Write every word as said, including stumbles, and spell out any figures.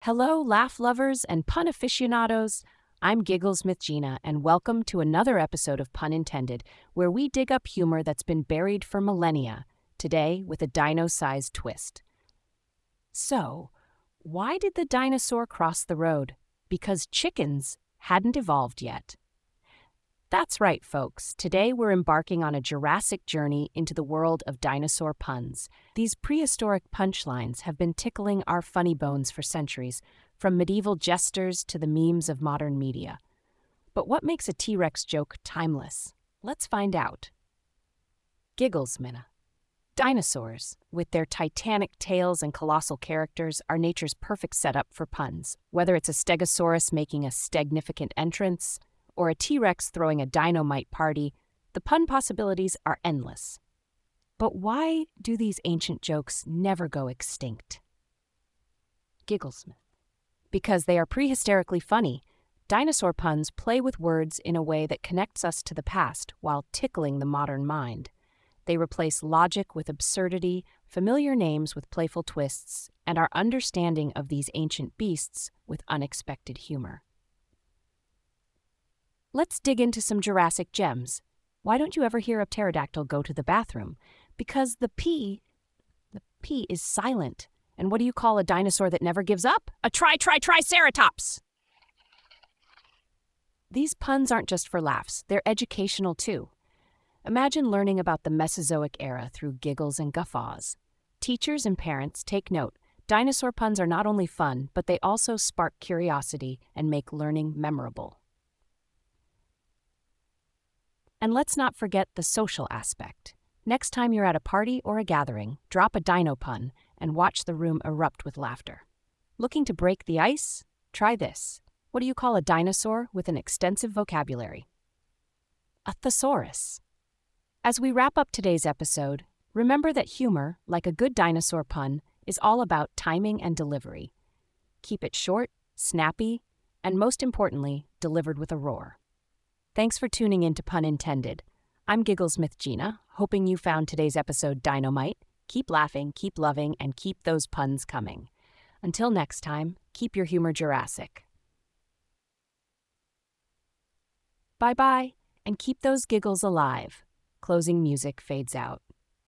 Hello, laugh lovers and pun aficionados. I'm Gigglesmith Gina, and welcome to another episode of Pun Intended, where we dig up humor that's been buried for millennia, today with a dino-sized twist. So, why did the dinosaur cross the road? Because chickens hadn't evolved yet. That's right, folks. Today we're embarking on a Jurassic journey into the world of dinosaur puns. These prehistoric punchlines have been tickling our funny bones for centuries, from medieval jesters to the memes of modern media. But what makes a T-Rex joke timeless? Let's find out. Gigglesmith. Dinosaurs, with their titanic tails and colossal characters, are nature's perfect setup for puns. Whether it's a stegosaurus making a stegnificant entrance, or a T-Rex throwing a dynamite party, the pun possibilities are endless. But why do these ancient jokes never go extinct? Gigglesmith. Because they are prehistorically funny, dinosaur puns play with words in a way that connects us to the past while tickling the modern mind. They replace logic with absurdity, familiar names with playful twists, and our understanding of these ancient beasts with unexpected humor. Let's dig into some Jurassic gems. Why don't you ever hear a pterodactyl go to the bathroom? Because the P, the P is silent. And what do you call a dinosaur that never gives up? A tri-tri-triceratops! These puns aren't just for laughs, they're educational too. Imagine learning about the Mesozoic era through giggles and guffaws. Teachers and parents, take note. Dinosaur puns are not only fun, but they also spark curiosity and make learning memorable. And let's not forget the social aspect. Next time you're at a party or a gathering, drop a dino pun and watch the room erupt with laughter. Looking to break the ice? Try this. What do you call a dinosaur with an extensive vocabulary? A thesaurus. As we wrap up today's episode, remember that humor, like a good dinosaur pun, is all about timing and delivery. Keep it short, snappy, and most importantly, delivered with a roar. Thanks for tuning in to Pun Intended. I'm Gigglesmith Gina, hoping you found today's episode dynamite. Keep laughing, keep loving, and keep those puns coming. Until next time, keep your humor Jurassic. Bye-bye, and keep those giggles alive. Closing music fades out.